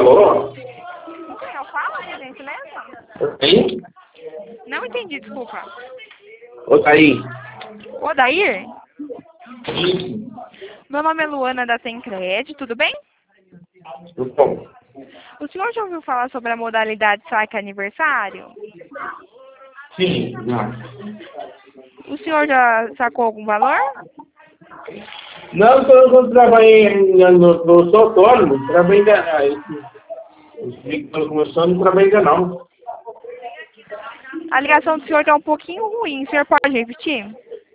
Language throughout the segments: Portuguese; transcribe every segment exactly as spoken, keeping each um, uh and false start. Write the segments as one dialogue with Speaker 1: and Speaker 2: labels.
Speaker 1: Alô?
Speaker 2: Eu falo, por gentileza?
Speaker 1: Hein?
Speaker 2: Não entendi, desculpa.
Speaker 1: Ô, Thaís.
Speaker 2: Ô, Dair?
Speaker 1: Isso.
Speaker 2: Meu nome é Luana da Tencred, tudo bem?
Speaker 1: Tudo bom?
Speaker 2: O senhor já ouviu falar sobre a modalidade saque aniversário?
Speaker 1: Sim, não.
Speaker 2: O senhor já sacou algum valor?
Speaker 1: Não, quando eu trabalhei no, no, no sou autônomo, trabalhei ainda. Quando começou, não trabalhei ainda não.
Speaker 2: A ligação do senhor está um pouquinho ruim, o senhor pode repetir?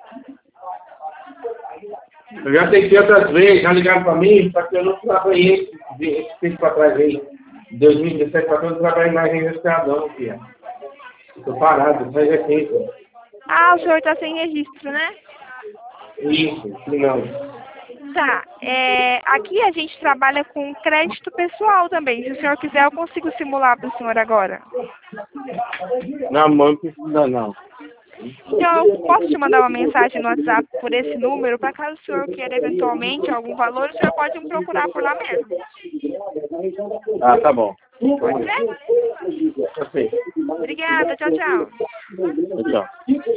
Speaker 1: Eu já tentei outras vezes, já ligaram para mim, só que eu não trabalhei esse, esse tempo para trás aí. Em dois mil e dezessete para trás, eu não trabalhei mais em restauradão, filha. Estou parado, faz recente.
Speaker 2: Ah, o senhor está sem registro, né?
Speaker 1: Isso, não.
Speaker 2: Tá, é, aqui a gente trabalha com crédito pessoal também. Se o senhor quiser, eu consigo simular para o senhor agora.
Speaker 1: Na mão não precisa não.
Speaker 2: Então, eu posso te mandar uma mensagem no WhatsApp por esse número, para caso o senhor queira eventualmente algum valor, o senhor pode me procurar por lá mesmo.
Speaker 1: Ah, tá bom.
Speaker 2: Pode ser?
Speaker 1: Ok.
Speaker 2: Obrigada, tchau, tchau.
Speaker 1: Tchau.